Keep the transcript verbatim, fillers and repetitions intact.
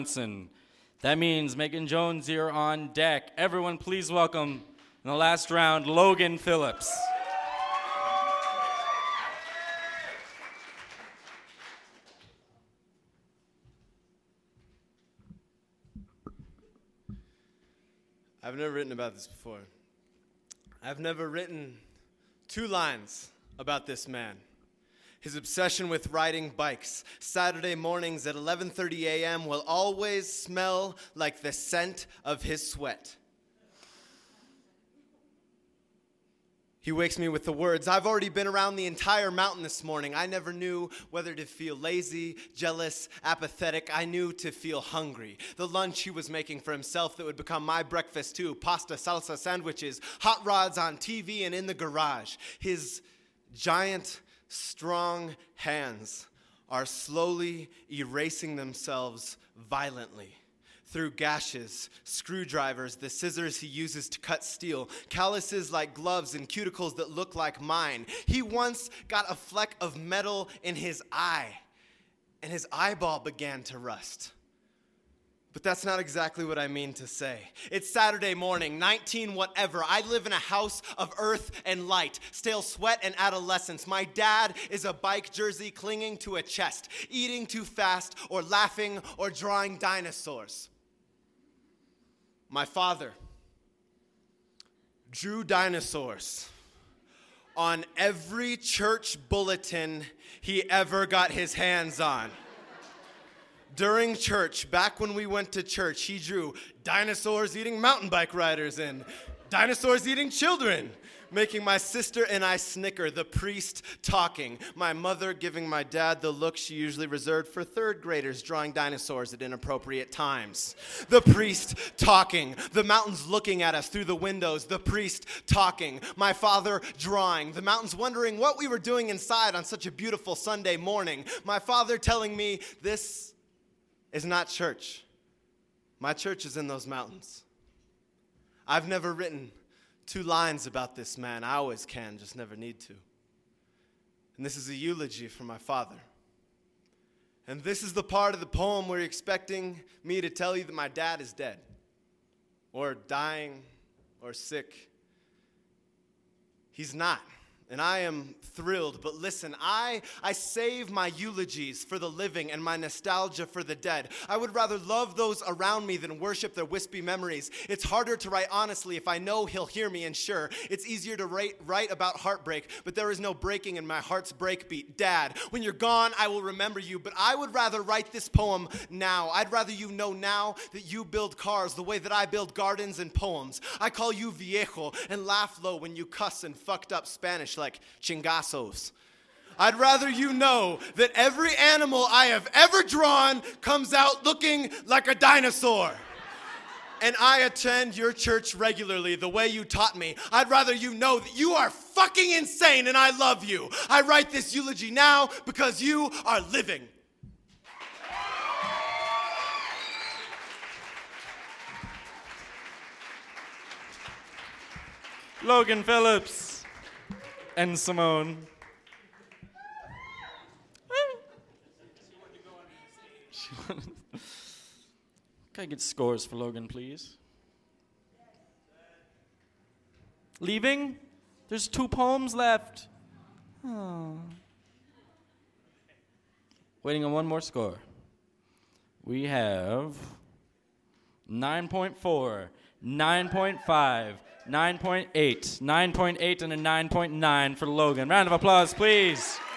Johnson. That means Megan Jones, you're on deck. Everyone, please welcome in the last round, Logan Phillips. I've never written about this before. I've never written two lines about this man. His obsession with riding bikes. Saturday mornings at eleven thirty a.m. will always smell like the scent of his sweat. He wakes me with the words, "I've already been around the entire mountain this morning. I never knew whether to feel lazy, jealous, apathetic. I knew to feel hungry." The lunch he was making for himself that would become my breakfast too. Pasta, salsa, sandwiches, hot rods on T V and in the garage. His giant, strong hands are slowly erasing themselves violently. Through gashes, screwdrivers, the scissors he uses to cut steel, calluses like gloves and cuticles that look like mine. He once got a fleck of metal in his eye, and his eyeball began to rust. But that's not exactly what I mean to say. It's Saturday morning, nineteen whatever. I live in a house of earth and light, stale sweat and adolescence. My dad is a bike jersey clinging to a chest, eating too fast or laughing or drawing dinosaurs. My father drew dinosaurs on every church bulletin he ever got his hands on. During church, back when we went to church, he drew dinosaurs eating mountain bike riders and dinosaurs eating children, making my sister and I snicker, the priest talking, my mother giving my dad the look she usually reserved for third graders drawing dinosaurs at inappropriate times. The priest talking, the mountains looking at us through the windows, the priest talking, my father drawing, the mountains wondering what we were doing inside on such a beautiful Sunday morning, my father telling me, "This is not church. My church is in those mountains." I've never written two lines about this man. I always can, just never need to. And this is a eulogy for my father. And this is the part of the poem where you're expecting me to tell you that my dad is dead, or dying, or sick. He's not. And I am thrilled, but listen, I, I save my eulogies for the living and my nostalgia for the dead. I would rather love those around me than worship their wispy memories. It's harder to write honestly if I know he'll hear me, and sure, it's easier to write, write about heartbreak, but there is no breaking in my heart's breakbeat. Dad, when you're gone, I will remember you, but I would rather write this poem now. I'd rather you know now that you build cars the way that I build gardens and poems. I call you viejo and laugh low when you cuss in fucked up Spanish like chingazos. I'd rather you know that every animal I have ever drawn comes out looking like a dinosaur. And I attend your church regularly the way you taught me. I'd rather you know that you are fucking insane and I love you. I write this eulogy now because you are living. Logan Phillips and Simone. Can I get scores for Logan, please? Leaving? There's two poems left. Oh. Waiting on one more score. We have nine point four, nine point five, nine point eight, nine point eight, and a nine point nine for Logan. Round of applause, please.